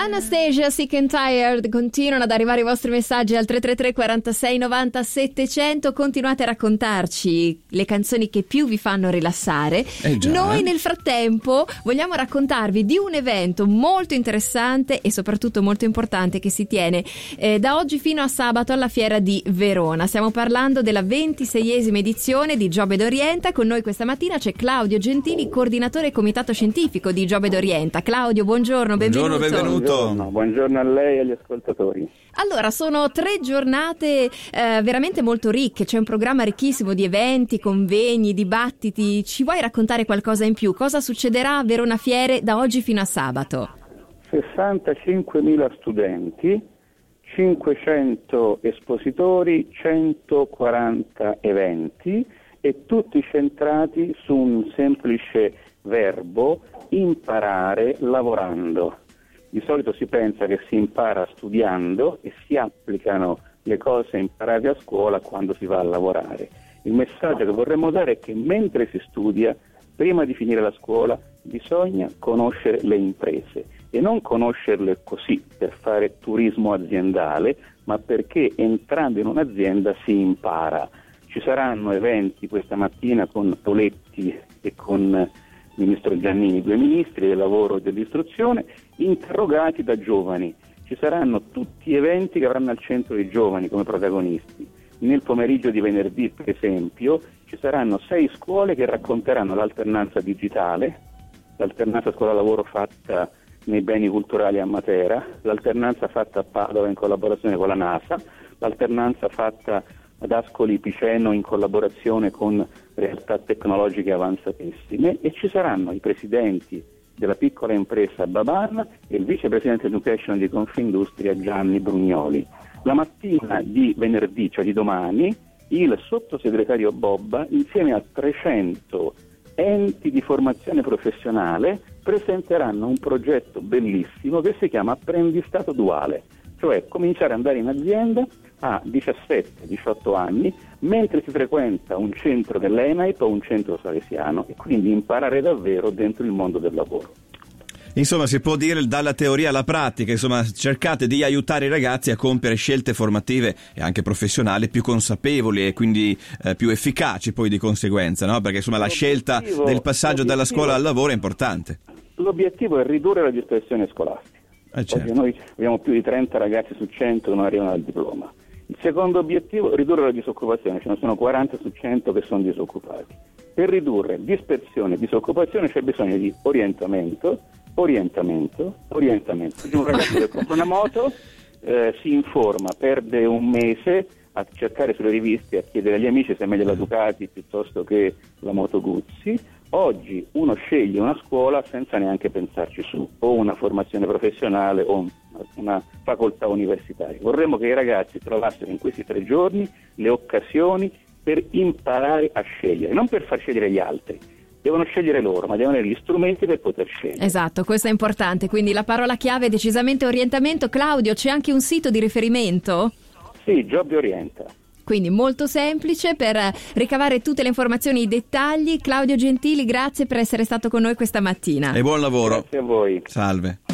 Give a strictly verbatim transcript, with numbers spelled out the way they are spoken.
Anastasia, Sick and Tired. Continuano ad arrivare i vostri messaggi al tre tre tre quarantasei novanta settecento. Continuate a raccontarci le canzoni che più vi fanno rilassare. Eh già, Noi eh. nel frattempo vogliamo raccontarvi di un evento molto interessante e soprattutto molto importante che si tiene eh, da oggi fino a sabato alla Fiera di Verona. Stiamo parlando della ventiseiesima edizione di Job ed Orienta. Con noi questa mattina c'è Claudio Gentili, coordinatore comitato scientifico di Job ed Orienta. Claudio, buongiorno, benvenuto. Buongiorno, benvenuto. Buongiorno, buongiorno a lei e agli ascoltatori. Allora, sono tre giornate eh, veramente molto ricche, c'è un programma ricchissimo di eventi, convegni, dibattiti. Ci vuoi raccontare qualcosa in più? Cosa succederà a Verona Fiere da oggi fino a sabato? sessantacinquemila studenti, cinquecento espositori, centoquaranta eventi e tutti centrati su un semplice verbo: imparare lavorando. Di solito si pensa che si impara studiando e si applicano le cose imparate a scuola quando si va a lavorare. Il messaggio che vorremmo dare è che mentre si studia, prima di finire la scuola, bisogna conoscere le imprese e non conoscerle così per fare turismo aziendale, ma perché entrando in un'azienda si impara. Ci saranno eventi questa mattina con Poletti e con il ministro Giannini, due ministri del lavoro e dell'istruzione, interrogati da giovani. Ci saranno tutti eventi che avranno al centro i giovani come protagonisti. Nel pomeriggio di venerdì, per esempio, ci saranno sei scuole che racconteranno l'alternanza digitale, l'alternanza scuola-lavoro fatta nei beni culturali a Matera, l'alternanza fatta a Padova in collaborazione con la NASA, l'alternanza fatta ad Ascoli Piceno in collaborazione con realtà tecnologiche avanzatissime, e ci saranno i presidenti della piccola impresa Baban e il vicepresidente Education di Confindustria Gianni Brugnoli. La mattina di venerdì, cioè di domani, il sottosegretario Bobba insieme a trecento enti di formazione professionale presenteranno un progetto bellissimo che si chiama apprendistato duale, cioè cominciare ad andare in azienda a diciassette diciotto anni mentre si frequenta un centro dell'ENAIP o un centro salesiano, e quindi imparare davvero dentro il mondo del lavoro. Insomma, si può dire dalla teoria alla pratica, insomma, cercate di aiutare i ragazzi a compiere scelte formative e anche professionali più consapevoli e quindi eh, più efficaci poi di conseguenza, no? Perché insomma la scelta del passaggio dalla scuola al lavoro è importante. L'obiettivo è ridurre la dispersione scolastica. Eh certo. Oggi noi abbiamo più di trenta ragazzi su cento che non arrivano al diploma. Il secondo obiettivo è ridurre la disoccupazione, ce ne sono quaranta su cento che sono disoccupati. Per ridurre dispersione e disoccupazione c'è bisogno di orientamento, orientamento, orientamento. Un ragazzo che compra una moto, eh, si informa, perde un mese a cercare sulle riviste, a chiedere agli amici se è meglio la Ducati piuttosto che la Moto Guzzi. Oggi uno sceglie una scuola senza neanche pensarci su, o una formazione professionale o una facoltà universitaria. Vorremmo che i ragazzi trovassero in questi tre giorni le occasioni per imparare a scegliere, non per far scegliere gli altri. Devono scegliere loro, ma devono avere gli strumenti per poter scegliere. Esatto, questo è importante, quindi la parola chiave è decisamente orientamento. Claudio, c'è anche un sito di riferimento? Sì, Job Orienta. Quindi molto semplice per ricavare tutte le informazioni e i dettagli. Claudio Gentili, grazie per essere stato con noi questa mattina. E buon lavoro. Grazie a voi. Salve.